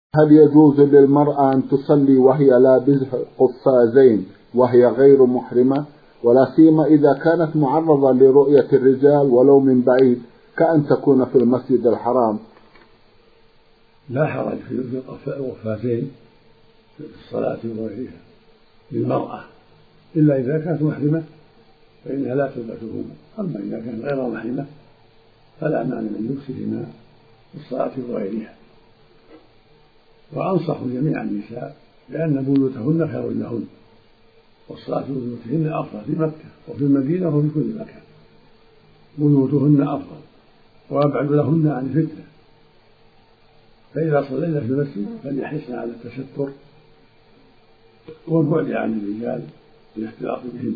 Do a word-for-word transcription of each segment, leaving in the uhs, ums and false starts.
هل يجوز للمرأة أن تصلي وهي لابسة قفازين وهي غير محرمة، ولا سيما إذا كانت معرضة لرؤية الرجال ولو من بعيد كأن تكون في المسجد الحرام؟ لا حرج في لبس القفازين في الصلاة وغيرها للمرأة إلا إذا كانت محرمة فإنها لا تلبسهما، أما إذا كانت غير محرمة فلا مانع من لبسهما في الصلاة وغيرها. وأنصح جميع النساء لأن بيوتهن خير لهن، والصلاة في بيوتهن أفضل في مكة وفي المدينة وفي كل مكان، بيوتهن أفضل وأبعد لهن عن الفتنة، فإذا صلينا في المسجد فليحرصن على التستر والبعد عن الرجال بالاختلاط بهم.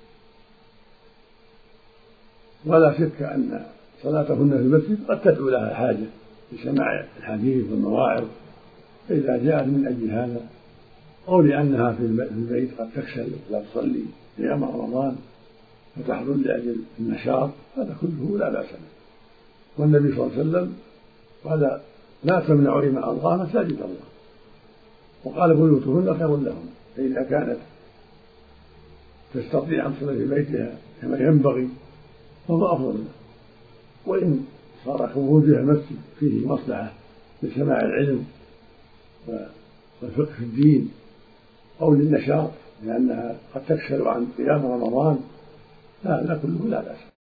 ولا شك أن صلاتهن في المسجد قد تدعو لها الحاجة لسماع الحديث والمواعظ، فإذا جاءت من أجل هذا أو لأنها في البيت قد تكسل لا تصلي قيام رمضان فتحضر لأجل النشاط، هذا كله لا بأس به. والنبي صلى الله عليه وسلم قال: لا تمنعوا إماء الله مساجد الله، وقال: بيوتهن خير لهم، فإذا كانت تستطيع أن تصلي في بيتها كما ينبغي فهو أفضل له. وإن صار خروجها المسجد فيه مصلحة لسماع العلم والفقه في الدين أو للنشاط لأنها قد تكسل عن قيام رمضان، هذا كله لا بأس.